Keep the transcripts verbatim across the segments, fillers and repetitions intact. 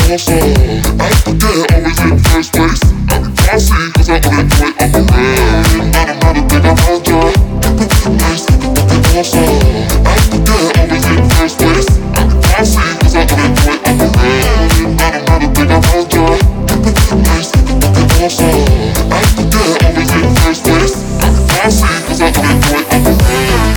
also, I forget always in first place. I be bossy cause I own it the way I'm around. I don't know the thing I'm older. Nice, also, I forget always in first place. I be bossy cause I own it the way I'm around. I don't know the thing I'm older. Nice, also, I forget always in first place. I be bossy cause I own it the way I'm around.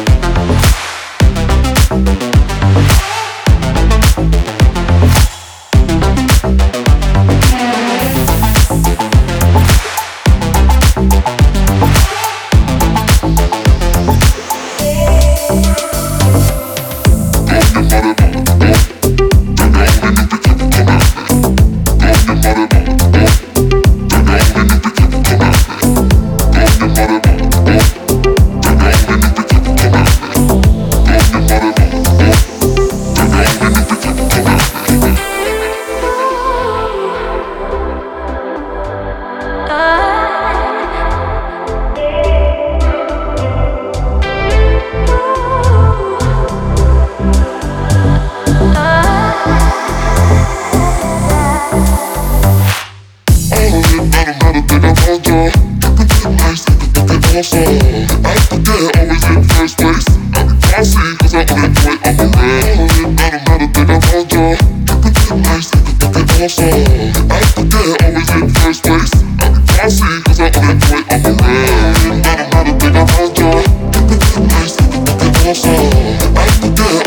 Also, I forget always in first place. I be bossy cause I own it the way I'm around. I don't know the thing I'm older. Nice, also, I forget always in first place. I be bossy cause I own it the way I'm around. I don't know the thing I'm older. Nice, also, I forget